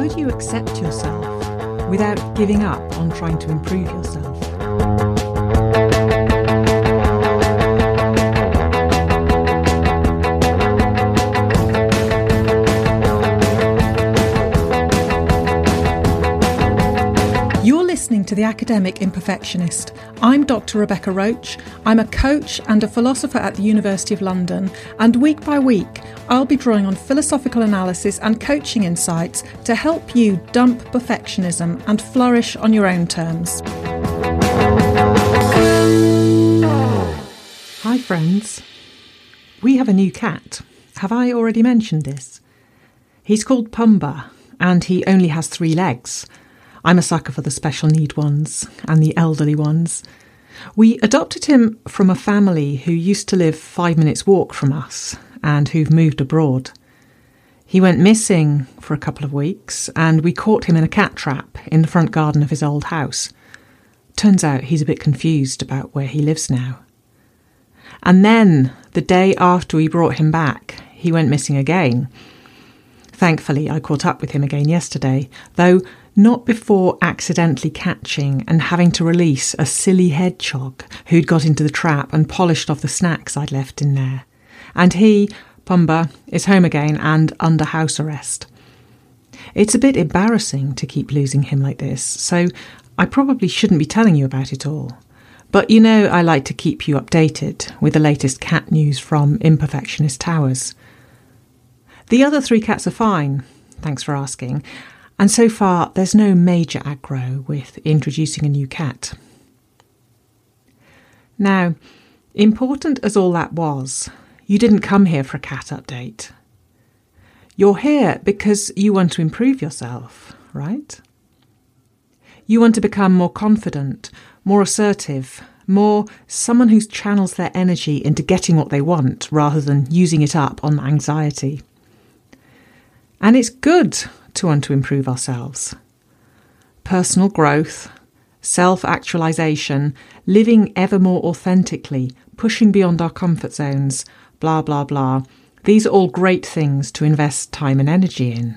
How do you accept yourself without giving up on trying to improve yourself? You're listening to The Academic Imperfectionist. I'm Dr. Rebecca Roach. I'm a coach and a philosopher at the University of London, and week by week I'll be drawing on philosophical analysis and coaching insights to help you dump perfectionism and flourish on your own terms. Hi friends. We have a new cat. Have I already mentioned this? He's called Pumba, and he only has 3 legs. I'm a sucker for the special need ones and the elderly ones. We adopted him from a family who used to live 5 minutes walk from us and who've moved abroad. He went missing for a couple of weeks and we caught him in a cat trap in the front garden of his old house. Turns out he's a bit confused about where he lives now. And then, the day after we brought him back, he went missing again. Thankfully, I caught up with him again yesterday, though not before accidentally catching and having to release a silly hedgehog who'd got into the trap and polished off the snacks I'd left in there. And he, Pumba, is home again and under house arrest. It's a bit embarrassing to keep losing him like this, so I probably shouldn't be telling you about it all. But you know I like to keep you updated with the latest cat news from Imperfectionist Towers. The other 3 cats are fine, thanks for asking, and so far there's no major aggro with introducing a new cat. Now, important as all that was, you didn't come here for a cat update. You're here because you want to improve yourself, right? You want to become more confident, more assertive, more someone who channels their energy into getting what they want rather than using it up on anxiety. And it's good to want to improve ourselves. Personal growth, self-actualization, living ever more authentically, pushing beyond our comfort zones, blah, blah, blah. These are all great things to invest time and energy in.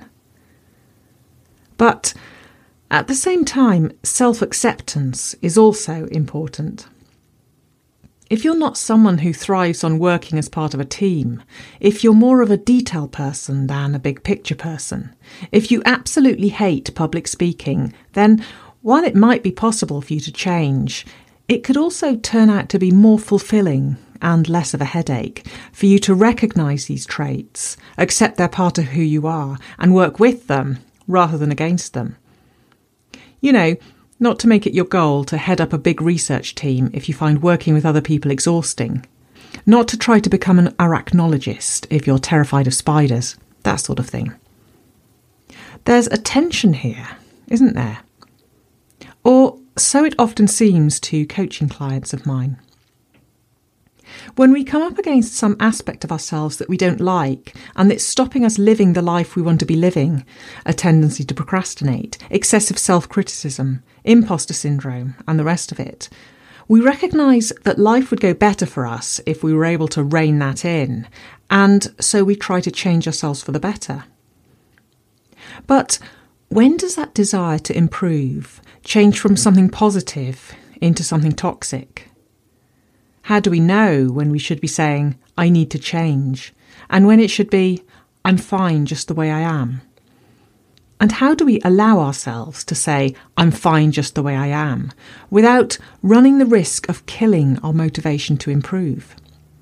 But at the same time, self-acceptance is also important. If you're not someone who thrives on working as part of a team, if you're more of a detail person than a big picture person, if you absolutely hate public speaking, then while it might be possible for you to change, it could also turn out to be more fulfilling and less of a headache for you to recognise these traits, accept they're part of who you are, and work with them rather than against them. You know, not to make it your goal to head up a big research team if you find working with other people exhausting. Not to try to become an arachnologist if you're terrified of spiders, that sort of thing. There's a tension here, isn't there? Or so it often seems to coaching clients of mine. When we come up against some aspect of ourselves that we don't like and that's stopping us living the life we want to be living, a tendency to procrastinate, excessive self-criticism, imposter syndrome and the rest of it, we recognise that life would go better for us if we were able to rein that in, and so we try to change ourselves for the better. But when does that desire to improve change from something positive into something toxic? How do we know when we should be saying, I need to change, and when it should be, I'm fine just the way I am? And how do we allow ourselves to say, I'm fine just the way I am, without running the risk of killing our motivation to improve?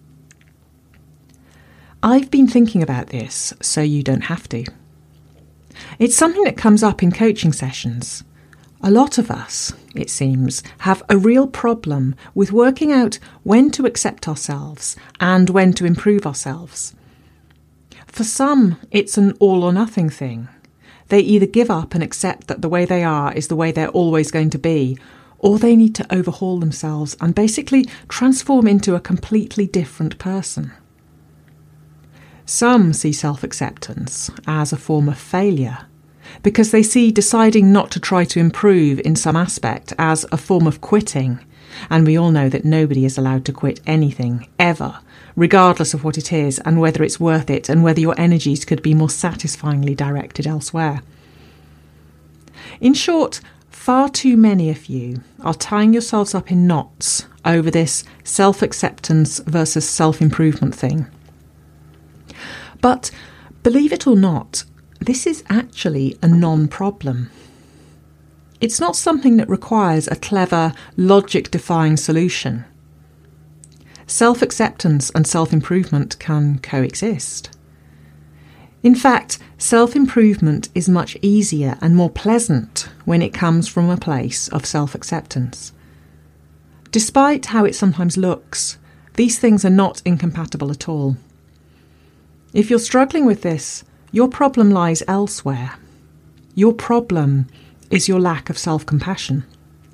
I've been thinking about this, so you don't have to. It's something that comes up in coaching sessions. A lot of us, it seems, have a real problem with working out when to accept ourselves and when to improve ourselves. For some, it's an all or nothing thing. They either give up and accept that the way they are is the way they're always going to be, or they need to overhaul themselves and basically transform into a completely different person. Some see self-acceptance as a form of failure, because they see deciding not to try to improve in some aspect as a form of quitting, and we all know that nobody is allowed to quit anything, ever, regardless of what it is and whether it's worth it and whether your energies could be more satisfyingly directed elsewhere. In short, far too many of you are tying yourselves up in knots over this self-acceptance versus self-improvement thing. But believe it or not, this is actually a non-problem. It's not something that requires a clever, logic-defying solution. Self-acceptance and self-improvement can coexist. In fact, self-improvement is much easier and more pleasant when it comes from a place of self-acceptance. Despite how it sometimes looks, these things are not incompatible at all. If you're struggling with this, your problem lies elsewhere. Your problem is your lack of self-compassion.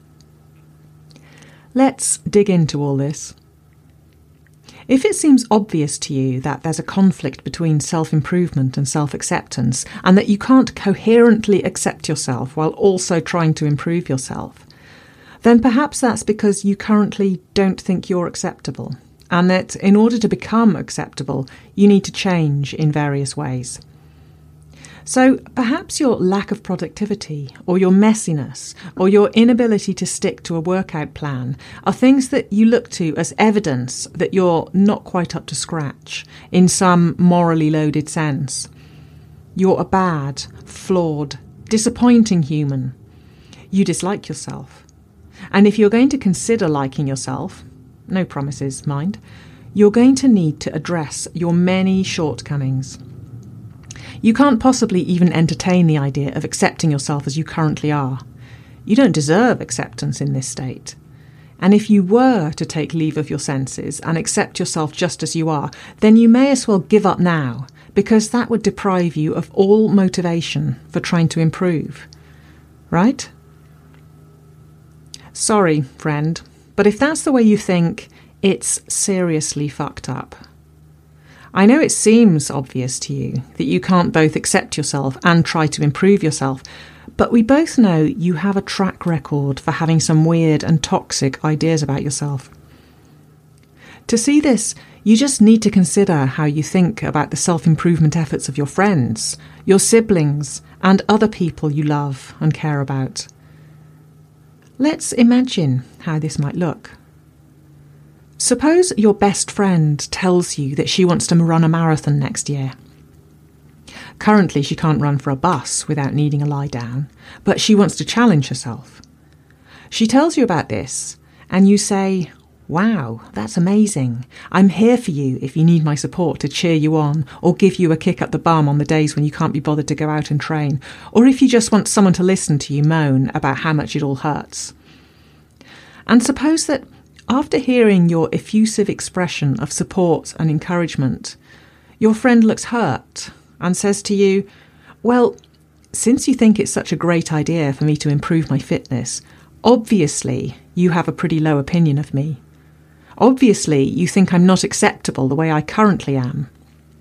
Let's dig into all this. If it seems obvious to you that there's a conflict between self-improvement and self-acceptance, and that you can't coherently accept yourself while also trying to improve yourself, then perhaps that's because you currently don't think you're acceptable, and that in order to become acceptable, you need to change in various ways. So perhaps your lack of productivity, or your messiness, or your inability to stick to a workout plan are things that you look to as evidence that you're not quite up to scratch in some morally loaded sense. You're a bad, flawed, disappointing human. You dislike yourself. And if you're going to consider liking yourself, no promises, mind, you're going to need to address your many shortcomings. You can't possibly even entertain the idea of accepting yourself as you currently are. You don't deserve acceptance in this state. And if you were to take leave of your senses and accept yourself just as you are, then you may as well give up now, because that would deprive you of all motivation for trying to improve. Right? Sorry, friend, but if that's the way you think, it's seriously fucked up. I know it seems obvious to you that you can't both accept yourself and try to improve yourself, but we both know you have a track record for having some weird and toxic ideas about yourself. To see this, you just need to consider how you think about the self-improvement efforts of your friends, your siblings, and other people you love and care about. Let's imagine how this might look. Suppose your best friend tells you that she wants to run a marathon next year. Currently, she can't run for a bus without needing a lie down, but she wants to challenge herself. She tells you about this, and you say, "Wow, that's amazing. I'm here for you if you need my support to cheer you on or give you a kick up the bum on the days when you can't be bothered to go out and train, or if you just want someone to listen to you moan about how much it all hurts." And suppose that after hearing your effusive expression of support and encouragement, your friend looks hurt and says to you, "Well, since you think it's such a great idea for me to improve my fitness, obviously you have a pretty low opinion of me. Obviously you think I'm not acceptable the way I currently am."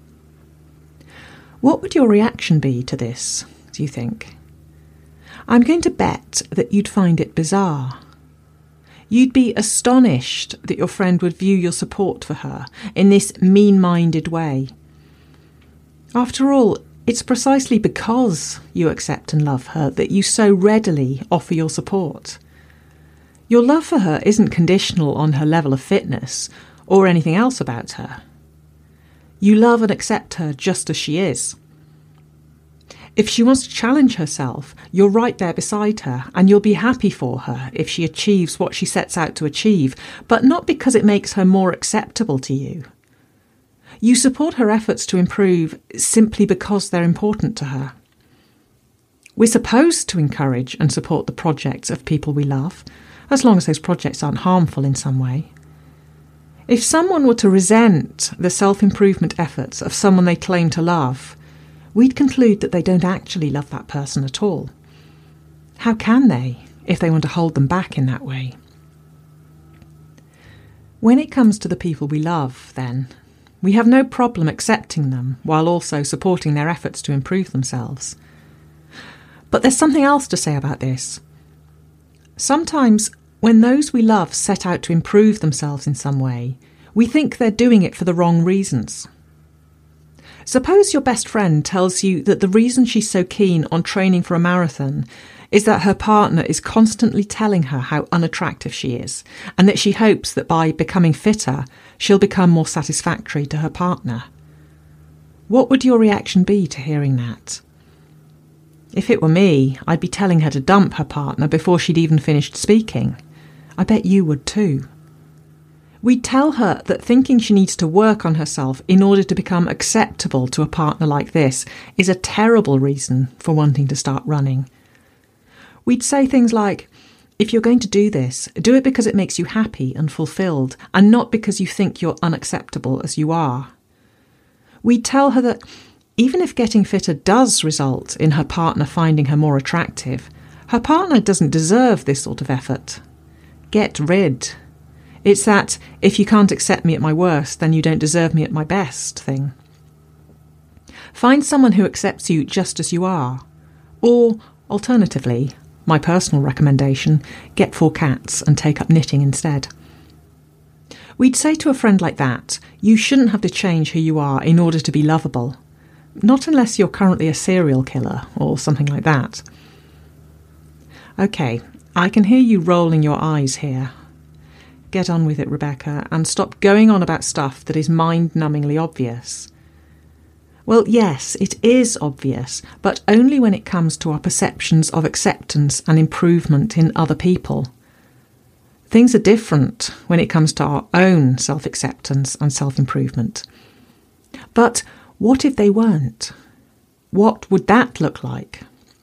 What would your reaction be to this, do you think? I'm going to bet that you'd find it bizarre. You'd be astonished that your friend would view your support for her in this mean-minded way. After all, it's precisely because you accept and love her that you so readily offer your support. Your love for her isn't conditional on her level of fitness or anything else about her. You love and accept her just as she is. If she wants to challenge herself, you're right there beside her, and you'll be happy for her if she achieves what she sets out to achieve, but not because it makes her more acceptable to you. You support her efforts to improve simply because they're important to her. We're supposed to encourage and support the projects of people we love, as long as those projects aren't harmful in some way. If someone were to resent the self-improvement efforts of someone they claim to love, we'd conclude that they don't actually love that person at all. How can they, if they want to hold them back in that way? When it comes to the people we love, then, we have no problem accepting them while also supporting their efforts to improve themselves. But there's something else to say about this. Sometimes, when those we love set out to improve themselves in some way, we think they're doing it for the wrong reasons. Suppose your best friend tells you that the reason she's so keen on training for a marathon is that her partner is constantly telling her how unattractive she is, and that she hopes that by becoming fitter, she'll become more satisfactory to her partner. What would your reaction be to hearing that? If it were me, I'd be telling her to dump her partner before she'd even finished speaking. I bet you would too. We'd tell her that thinking she needs to work on herself in order to become acceptable to a partner like this is a terrible reason for wanting to start running. We'd say things like, if you're going to do this, do it because it makes you happy and fulfilled, and not because you think you're unacceptable as you are. We'd tell her that even if getting fitter does result in her partner finding her more attractive, her partner doesn't deserve this sort of effort. Get rid. It's that, if you can't accept me at my worst, then you don't deserve me at my best thing. Find someone who accepts you just as you are. Or, alternatively, my personal recommendation, get 4 cats and take up knitting instead. We'd say to a friend like that, you shouldn't have to change who you are in order to be lovable. Not unless you're currently a serial killer or something like that. OK, I can hear you rolling your eyes here. Get on with it, Rebecca, and stop going on about stuff that is mind-numbingly obvious. Well, yes, it is obvious, but only when it comes to our perceptions of acceptance and improvement in other people. Things are different when it comes to our own self-acceptance and self-improvement. But what if they weren't? What would that look like?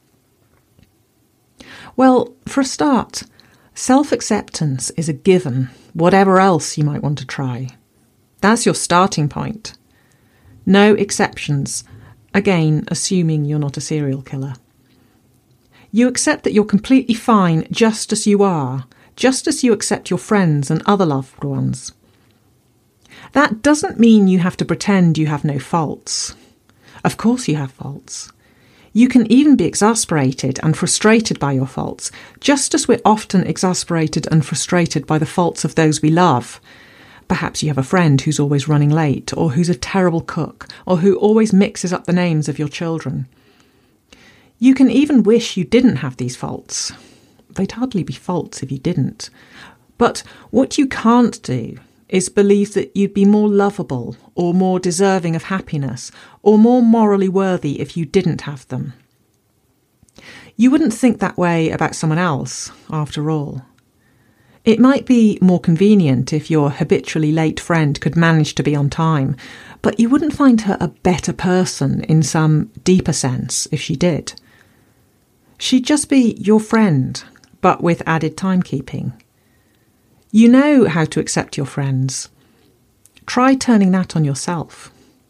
Well, for a start, self-acceptance is a given, whatever else you might want to try. That's your starting point. No exceptions, again, assuming you're not a serial killer. You accept that you're completely fine just as you are, just as you accept your friends and other loved ones. That doesn't mean you have to pretend you have no faults. Of course you have faults. You can even be exasperated and frustrated by your faults, just as we're often exasperated and frustrated by the faults of those we love. Perhaps you have a friend who's always running late, or who's a terrible cook, or who always mixes up the names of your children. You can even wish you didn't have these faults. They'd hardly be faults if you didn't. But what you can't do is believe that you'd be more lovable, or more deserving of happiness, or more morally worthy if you didn't have them. You wouldn't think that way about someone else, after all. It might be more convenient if your habitually late friend could manage to be on time, but you wouldn't find her a better person in some deeper sense if she did. She'd just be your friend, but with added timekeeping. You know how to accept your friends. Try turning that on yourself.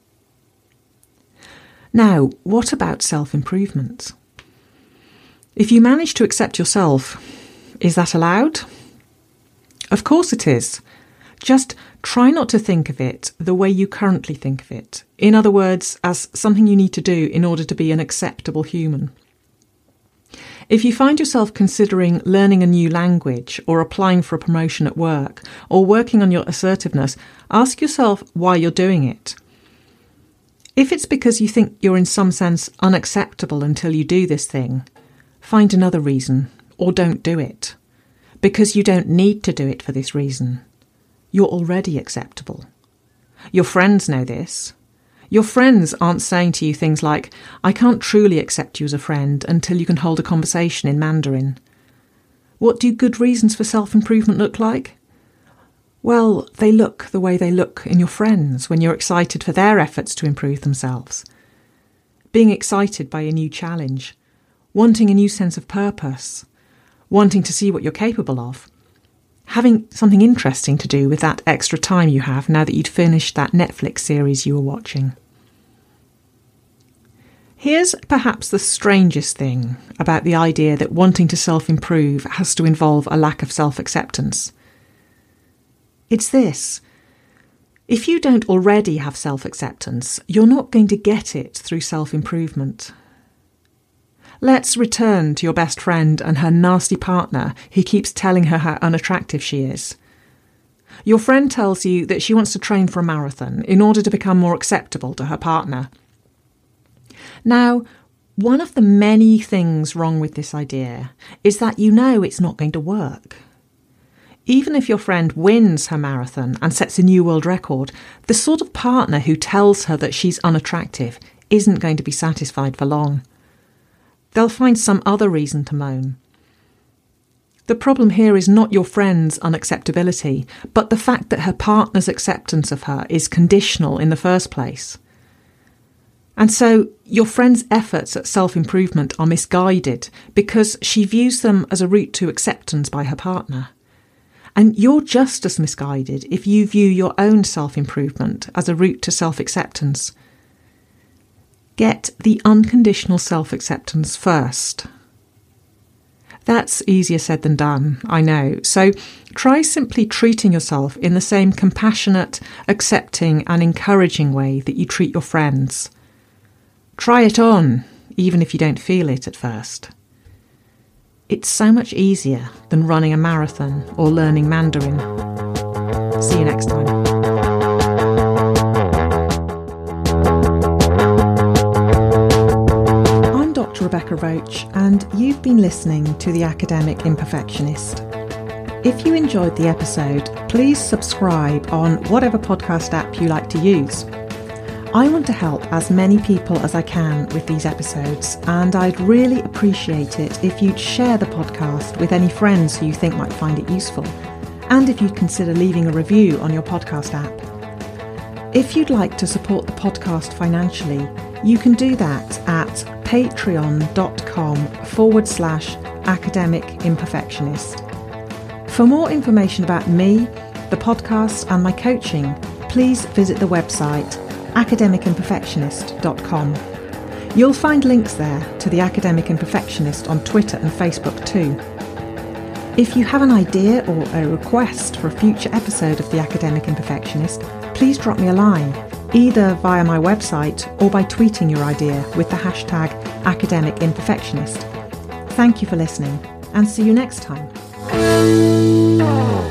Now, what about self-improvement? If you manage to accept yourself, is that allowed? Of course it is. Just try not to think of it the way you currently think of it. In other words, as something you need to do in order to be an acceptable human. If you find yourself considering learning a new language or applying for a promotion at work or working on your assertiveness, ask yourself why you're doing it. If it's because you think you're in some sense unacceptable until you do this thing, find another reason or don't do it. Because you don't need to do it for this reason. You're already acceptable. Your friends know this. Your friends aren't saying to you things like, I can't truly accept you as a friend until you can hold a conversation in Mandarin. What do good reasons for self-improvement look like? Well, they look the way they look in your friends when you're excited for their efforts to improve themselves. Being excited by a new challenge, wanting a new sense of purpose, wanting to see what you're capable of, having something interesting to do with that extra time you have now that you'd finished that Netflix series you were watching. Here's perhaps the strangest thing about the idea that wanting to self-improve has to involve a lack of self-acceptance. It's this. If you don't already have self-acceptance, you're not going to get it through self-improvement. Let's return to your best friend and her nasty partner who keeps telling her how unattractive she is. Your friend tells you that she wants to train for a marathon in order to become more acceptable to her partner. Now, One of the many things wrong with this idea is that you know it's not going to work. Even if your friend wins her marathon and sets a new world record, the sort of partner who tells her that she's unattractive isn't going to be satisfied for long. They'll find some other reason to moan. The problem here is not your friend's unacceptability, but the fact that her partner's acceptance of her is conditional in the first place. And so your friend's efforts at self-improvement are misguided because she views them as a route to acceptance by her partner. And you're just as misguided if you view your own self-improvement as a route to self-acceptance. Get the unconditional self-acceptance first. That's easier said than done, I know. So try simply treating yourself in the same compassionate, accepting and encouraging way that you treat your friends. Try it on, even if you don't feel it at first. It's so much easier than running a marathon or learning Mandarin. See you next time. I'm Dr. Rebecca Roach, and you've been listening to The Academic Imperfectionist. If you enjoyed the episode, please subscribe on whatever podcast app you like to use. I want to help as many people as I can with these episodes, and I'd really appreciate it if you'd share the podcast with any friends who you think might find it useful, and if you'd consider leaving a review on your podcast app. If you'd like to support the podcast financially, you can do that at patreon.com/academicimperfectionist. For more information about me, the podcast and my coaching, please visit the website academicimperfectionist.com. You'll find links there to The Academic Imperfectionist on Twitter and Facebook too. If you have an idea or a request for a future episode of The Academic Imperfectionist, please drop me a line, either via my website or by tweeting your idea with the hashtag #academicimperfectionist. Thank you for listening, and see you next time.